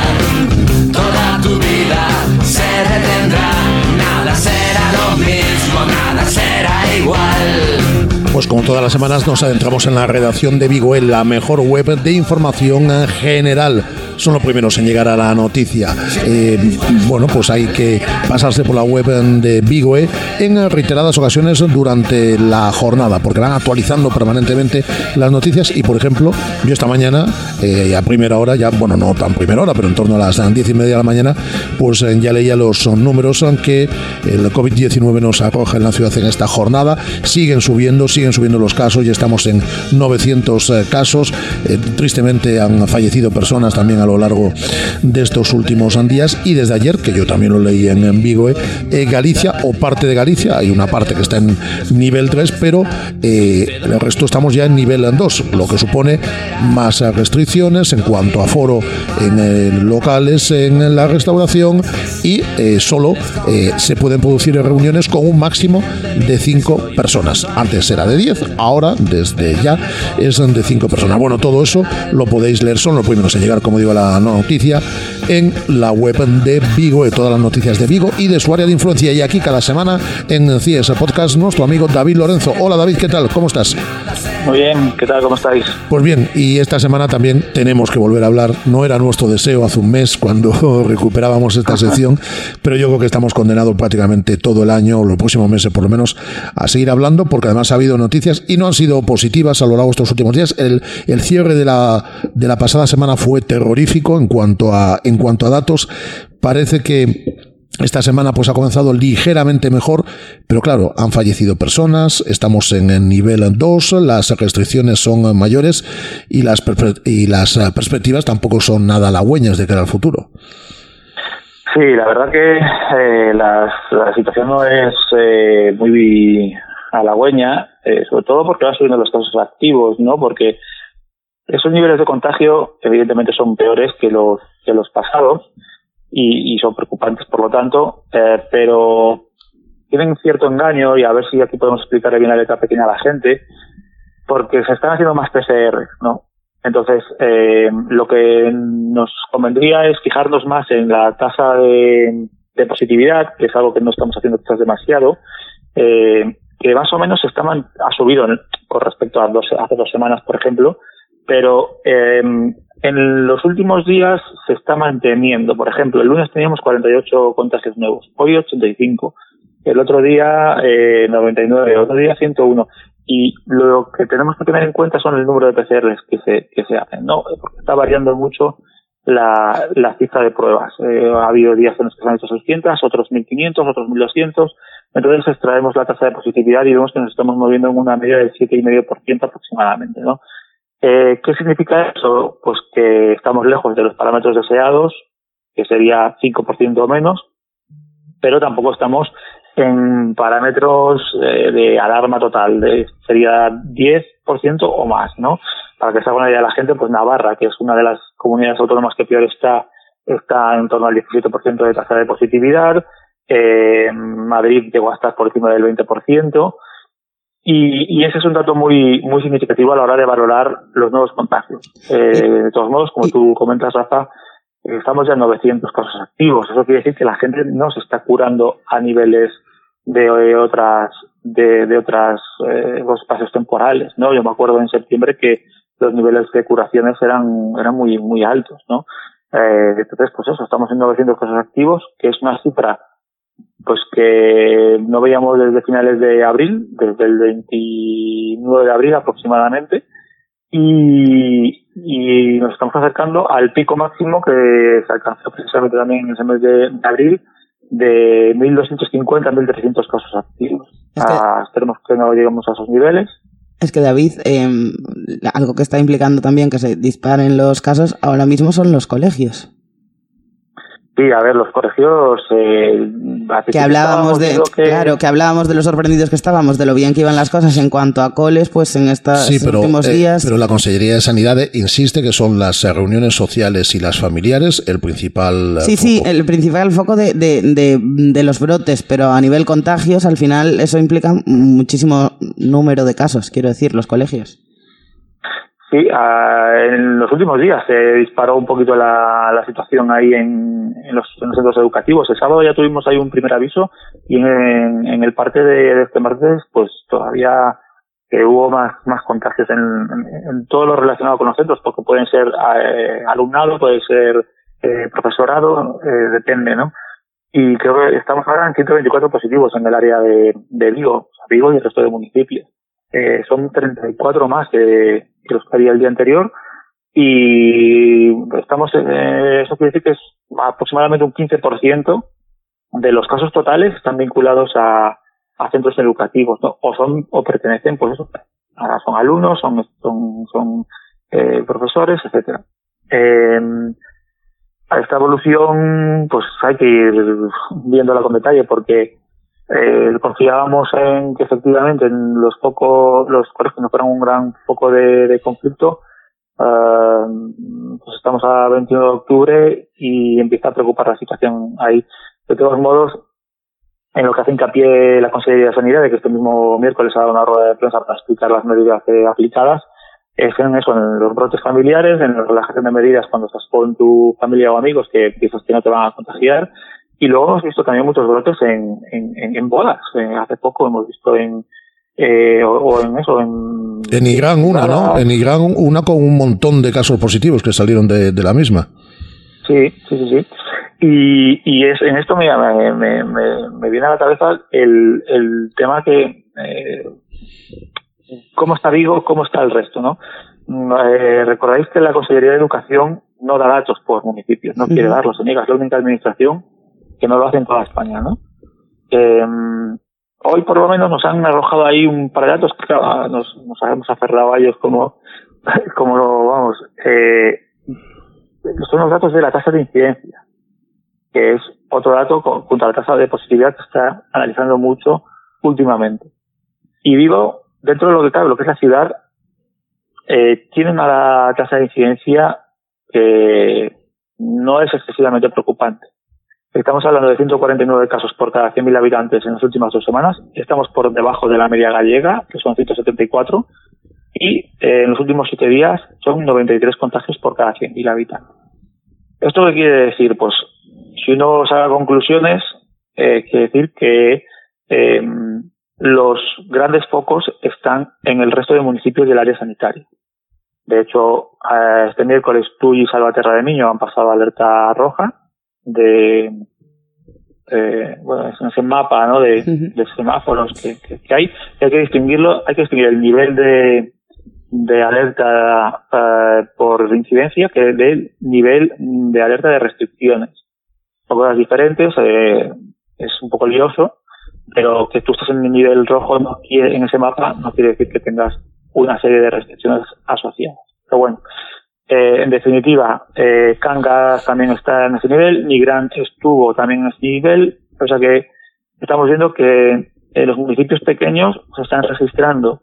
Toda tu vida se detendrá. Nada será lo mismo, nada será igual. Pues como todas las semanas nos adentramos en la redacción de Vigoe, la mejor web de información general. Son los primeros en llegar a la noticia. Bueno, pues hay que pasarse por la web de Vigoe en reiteradas ocasiones durante la jornada, porque van actualizando permanentemente las noticias. Y por ejemplo, yo esta mañana, a primera hora, ya, bueno, no tan primera hora, pero en torno a las 10:30 de la mañana, pues ya leía los números que el COVID-19 nos arroja en la ciudad en esta jornada. Siguen subiendo los casos, ya estamos en 900 casos. Tristemente han fallecido personas también a lo largo de estos últimos días, y desde ayer, que yo también lo leí en Vigoe, Galicia o parte de Galicia, hay una parte que está en nivel 3, pero el resto estamos ya en nivel 2, lo que supone más restricciones en cuanto a aforo en locales, en la restauración, y solo se pueden producir reuniones con un máximo de 5 personas. Antes era de 10, ahora desde ya es de 5 personas. Bueno, todo eso lo podéis leer, son los primeros en llegar, como digo, a la noticia en la web de Vigo, de todas las noticias de Vigo y de su área de influencia. Y aquí cada semana en CIES Podcast, nuestro amigo David Lorenzo. Hola David, ¿qué tal? ¿Cómo estás? Muy bien, ¿qué tal? ¿Cómo estáis? Pues bien, y esta semana también tenemos que volver a hablar. No era nuestro deseo hace un mes cuando recuperábamos esta sección, pero yo creo que estamos condenados prácticamente todo el año, o los próximos meses por lo menos, a seguir hablando, porque además ha habido noticias y no han sido positivas a lo largo de estos últimos días. El cierre de la pasada semana fue terrorífico en cuanto a datos. Parece que esta semana pues ha comenzado ligeramente mejor, pero claro, han fallecido personas, estamos en el nivel 2, las restricciones son mayores y las perspectivas tampoco son nada halagüeñas de cara al futuro. Sí, la verdad que la situación no es muy halagüeña, sobre todo porque van subiendo los casos activos, ¿no? Porque esos niveles de contagio evidentemente son peores que los pasados y son preocupantes por lo tanto, pero tienen cierto engaño, y a ver si aquí podemos explicarle bien la letra pequeña a la gente, porque se están haciendo más PCR, ¿no? Entonces, lo que nos convendría es fijarnos más en la tasa de positividad, que es algo que no estamos haciendo quizás demasiado, que más o menos ha subido con respecto a hace 2 semanas, por ejemplo, pero en los últimos días se está manteniendo. Por ejemplo, el lunes teníamos 48 contagios nuevos, hoy 85, el otro día 99, el otro día 101. Y lo que tenemos que tener en cuenta son el número de PCRs que se hacen, ¿no? Porque está variando mucho la cifra de pruebas. Ha habido días en los que se han hecho 600, otros 1.500, otros 1.200. Entonces extraemos la tasa de positividad y vemos que nos estamos moviendo en una media del 7,5% aproximadamente, ¿no? ¿Qué significa eso? Pues que estamos lejos de los parámetros deseados, que sería 5% o menos, pero tampoco estamos en parámetros de alarma total, sería 10% o más, ¿no? Para que se haga una idea de la gente, pues Navarra, que es una de las comunidades autónomas que peor está en torno al 17% de tasa de positividad, Madrid llegó a estar por encima del 20%, y ese es un dato muy muy significativo a la hora de valorar los nuevos contagios. De todos modos, como tú comentas, Rafa, estamos ya en 900 casos activos. Eso quiere decir que la gente no se está curando a niveles de otros espacios temporales, ¿no? Yo me acuerdo en septiembre que los niveles de curaciones eran muy muy altos, ¿no? Entonces, pues eso, estamos en 900 casos activos, que es una cifra pues que no veíamos desde finales de abril, desde el 29 de abril aproximadamente, y nos estamos acercando al pico máximo que se alcanzó precisamente también en ese mes de abril, de 1.250 a 1.300 casos activos. Esperemos que no lleguemos a esos niveles. Es que, David, algo que está implicando también que se disparen los casos ahora mismo son los colegios. Sí, a ver, los colegios... que hablábamos de lo sorprendidos que estábamos, de lo bien que iban las cosas en cuanto a coles, pues en estos últimos días... Pero la Consellería de Sanidad insiste que son las reuniones sociales y las familiares el principal foco. Sí, el principal foco de los brotes, pero a nivel contagios, al final eso implica muchísimo número de casos, quiero decir, los colegios. Sí, en los últimos días se disparó un poquito la situación ahí en los centros educativos. El sábado ya tuvimos ahí un primer aviso y en el parte de este martes pues todavía hubo más contagios en todo lo relacionado con los centros, porque pueden ser alumnado, puede ser profesorado, depende, ¿no? Y creo que estamos ahora en 124 positivos en el área de Vigo, Vigo y el resto de municipios. Son 34 más que los que había el día anterior, y estamos eso quiere decir que es aproximadamente un 15% de los casos totales están vinculados a centros educativos, ¿no? O pertenecen, pues eso, son alumnos, son profesores, etcétera. A esta evolución pues hay que ir viéndola con detalle, porque confiábamos en que efectivamente en los colegios no fueran un gran foco de conflicto. Pues estamos a 21 de octubre y empieza a preocupar la situación ahí. De todos modos, en lo que hace hincapié la Consejería de Sanidad, de que este mismo miércoles ha dado una rueda de prensa para explicar las medidas aplicadas, es en eso, en los brotes familiares, en la relajación de medidas cuando estás con tu familia o amigos que piensas que no te van a contagiar. Y luego hemos visto también muchos brotes en bodas. Hace poco hemos visto en Irán una, ¿no? En Irán una con un montón de casos positivos que salieron de la misma. Sí. Y en esto me viene a la cabeza el tema que cómo está Vigo, cómo está el resto, ¿no? Recordáis que la Consejería de Educación no da datos por municipios, no quiere darlos, se niega, es la única administración que no lo hace en toda España, ¿no? Hoy por lo menos nos han arrojado ahí un par de datos que nos hemos aferrado a ellos como vamos, son los datos de la tasa de incidencia, que es otro dato junto a la tasa de positividad que está analizando mucho últimamente. Y Vigo, dentro de lo que cabe, lo que es la ciudad, tiene una tasa de incidencia que no es excesivamente preocupante. Estamos hablando de 149 casos por cada 100.000 habitantes en las últimas 2 semanas. Estamos por debajo de la media gallega, que son 174. Y en los últimos 7 días son 93 contagios por cada 100.000 habitantes. ¿Esto qué quiere decir? Pues si uno saca conclusiones, quiere decir que los grandes focos están en el resto de municipios del área sanitaria. De hecho, este miércoles Tuy y Salvaterra de Miño han pasado alerta roja de es ese mapa, ¿no? de semáforos que hay. Hay que distinguirlo, hay que distinguir el nivel de alerta por incidencia que del nivel de alerta de restricciones. Son cosas diferentes, es un poco lioso, pero que tú estés en el nivel rojo en ese mapa no quiere decir que tengas una serie de restricciones asociadas. Pero bueno, en definitiva, Cangas también está en ese nivel, Nigrán estuvo también en ese nivel, o sea que estamos viendo que en los municipios pequeños se están registrando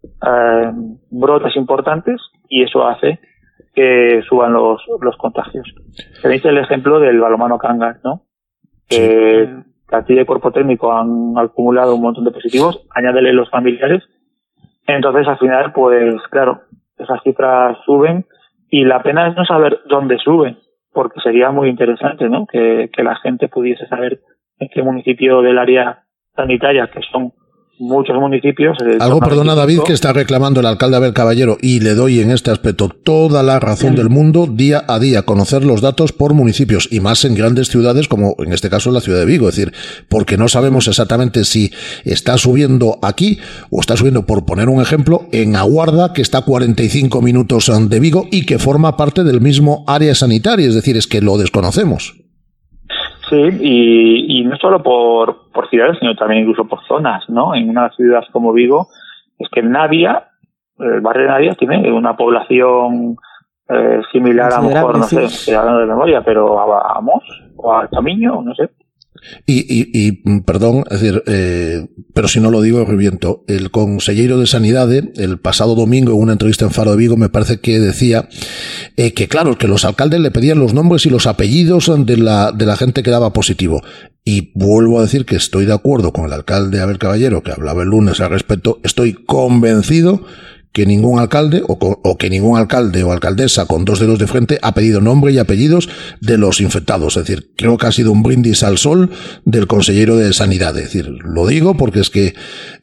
brotes importantes y eso hace que suban los contagios. Tenéis el ejemplo del balonmano Cangas, ¿no? Que plantilla y cuerpo técnico han acumulado un montón de positivos, añádele los familiares, entonces al final, pues claro, esas cifras suben y la pena es no saber dónde suben, porque sería muy interesante, ¿no? Que la gente pudiese saber en qué municipio del área sanitaria, que son muchos municipios. Algo, perdona David, que está reclamando el alcalde Abel Caballero, y le doy en este aspecto toda la razón del mundo, día a día, conocer los datos por municipios, y más en grandes ciudades como en este caso la ciudad de Vigo, es decir, porque no sabemos exactamente si está subiendo aquí o está subiendo, por poner un ejemplo, en Aguarda, que está a 45 minutos de Vigo y que forma parte del mismo área sanitaria, es decir, es que lo desconocemos. Sí, y no solo por ciudades, sino también incluso por zonas, ¿no? En una ciudad como Vigo, es que Navia, el barrio de Navia tiene una población similar, a lo mejor, no sé, estoy hablando de memoria, pero a Mos o a Tamiño, no sé. Y perdón, es decir, pero si no lo digo reviento. El consejero de Sanidad el pasado domingo en una entrevista en Faro de Vigo me parece que decía que claro, que los alcaldes le pedían los nombres y los apellidos de la gente que daba positivo. Y vuelvo a decir que estoy de acuerdo con el alcalde Abel Caballero, que hablaba el lunes al respecto. Estoy convencido que ningún alcalde o que ningún alcalde o alcaldesa con 2 dedos de frente ha pedido nombre y apellidos de los infectados. Es decir, creo que ha sido un brindis al sol del consejero de Sanidad. Es decir, lo digo porque es que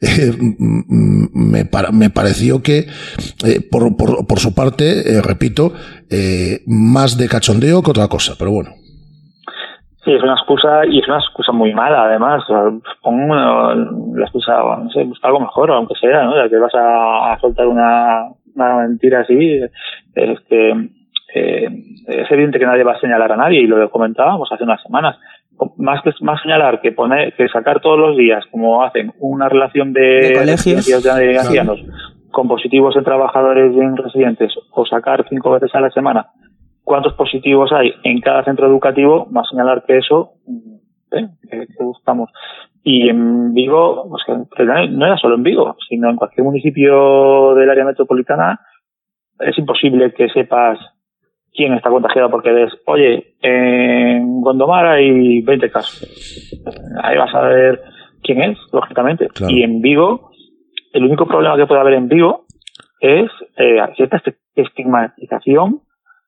me pareció que por su parte, repito, más de cachondeo que otra cosa, pero bueno. Sí, es una excusa muy mala, además. Pon la excusa, no sé, busca algo mejor, aunque sea, ¿no? Ya que vas a soltar una mentira así, es evidente que nadie va a señalar a nadie, y lo comentábamos hace unas semanas. Más señalar que sacar todos los días, como hacen, una relación de colegios de ancianos con positivos en trabajadores y en residentes, o sacar 5 veces a la semana cuántos positivos hay en cada centro educativo, más señalar que eso, que buscamos. Y en Vigo, pues no era solo en Vigo, sino en cualquier municipio del área metropolitana, es imposible que sepas quién está contagiado, porque ves, oye, en Gondomar hay 20 casos. Ahí vas a ver quién es, lógicamente. Claro. Y en Vigo, el único problema que puede haber en Vigo es cierta estigmatización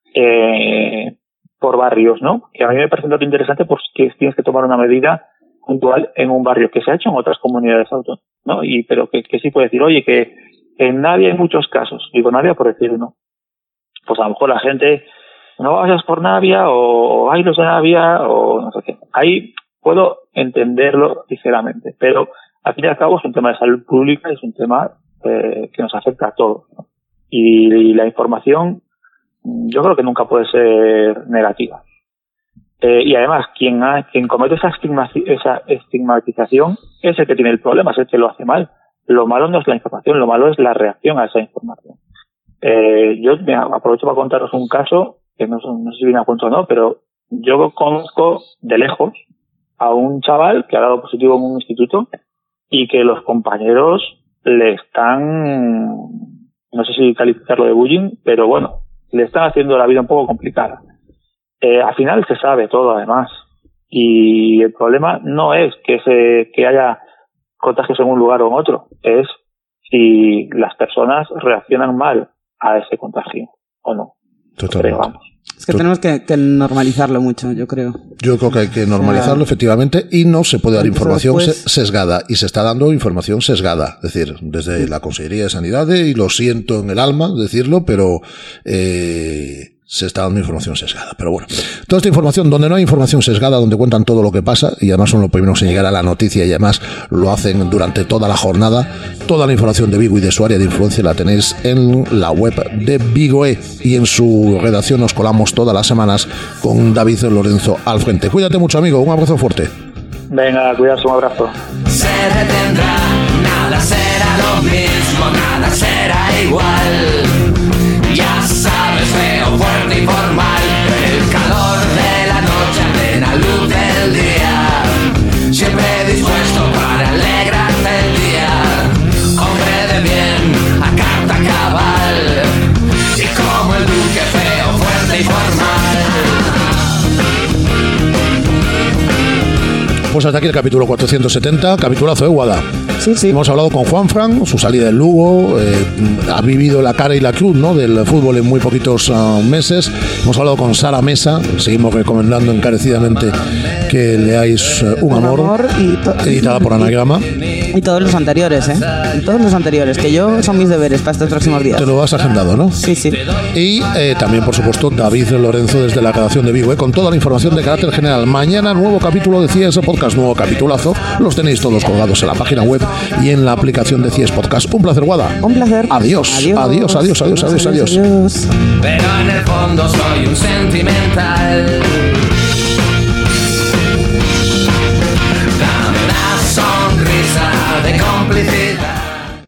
por barrios, ¿no? Que a mí me parece un dato interesante, porque tienes que tomar una medida puntual en un barrio, que se ha hecho en otras comunidades autónomas, ¿no? Pero que sí puede decir, oye, que en Navia hay muchos casos. Digo Navia por decir uno. Pues a lo mejor la gente, no vayas por Navia, o hay los de Navia, o no sé qué. Ahí puedo entenderlo ligeramente, pero al fin y al cabo es un tema de salud pública, es un tema que nos afecta a todos, ¿no? Y la información, yo creo que nunca puede ser negativa. Y además, quien comete esa estigmatización es el que tiene el problema, es el que lo hace mal. Lo malo no es la información, lo malo es la reacción a esa información. Yo me aprovecho para contaros un caso, que no sé si viene a cuento o no, pero yo conozco de lejos a un chaval que ha dado positivo en un instituto y que los compañeros le están, no sé si calificarlo de bullying, pero bueno, le están haciendo la vida un poco complicada. Al final se sabe todo, además, y el problema no es que haya contagios en un lugar o en otro, es si las personas reaccionan mal a ese contagio o no. Totalmente. Pero vamos. Es que tenemos que normalizarlo mucho, yo creo. Yo creo que hay que normalizarlo, efectivamente, y no se puede dar información sesgada, y se está dando información sesgada, es decir, desde la Consejería de Sanidad, y lo siento en el alma decirlo, pero se está dando información sesgada. Pero bueno, toda esta información, donde no hay información sesgada, donde cuentan todo lo que pasa, y además son los primeros en llegar a la noticia, y además lo hacen durante toda la jornada, toda la información de Vigo y de su área de influencia la tenéis en la web de Vigoe, y en su redacción nos colamos todas las semanas con David Lorenzo al frente. Cuídate mucho, amigo, un abrazo fuerte. Venga, cuidarse, un abrazo. Se detendrá, nada será lo mismo, nada será igual. Ya sabes, feo, fuerte y formal, el calor de la noche, plena luz del día, siempre dispuesto para alegrarte el día, hombre de bien, a carta cabal, y como el duque, feo, fuerte y formal. Pues hasta aquí el capítulo 470, capitulazo de Guada. Sí, sí. Hemos hablado con Juanfran, su salida del Lugo, ha vivido la cara y la cruz, ¿no?, del fútbol en muy poquitos meses. Hemos hablado con Sara Mesa, seguimos recomendando encarecidamente que leáis Un Amor, editada por Anagrama. Y todos los anteriores, y todos los anteriores, que yo son mis deberes para estos próximos días. Te lo has agendado, ¿no? Sí, sí. Y también, por supuesto, David Lorenzo desde la redacción de Vigo, con toda la información de carácter general. Mañana, nuevo capítulo de CIES Podcast, nuevo capitulazo. Los tenéis todos colgados en la página web y en la aplicación de CIES Podcast. Un placer, Guada. Un placer. Adiós. Adiós. Adiós. Adiós. Adiós. Adiós. Adiós. Pero en el fondo soy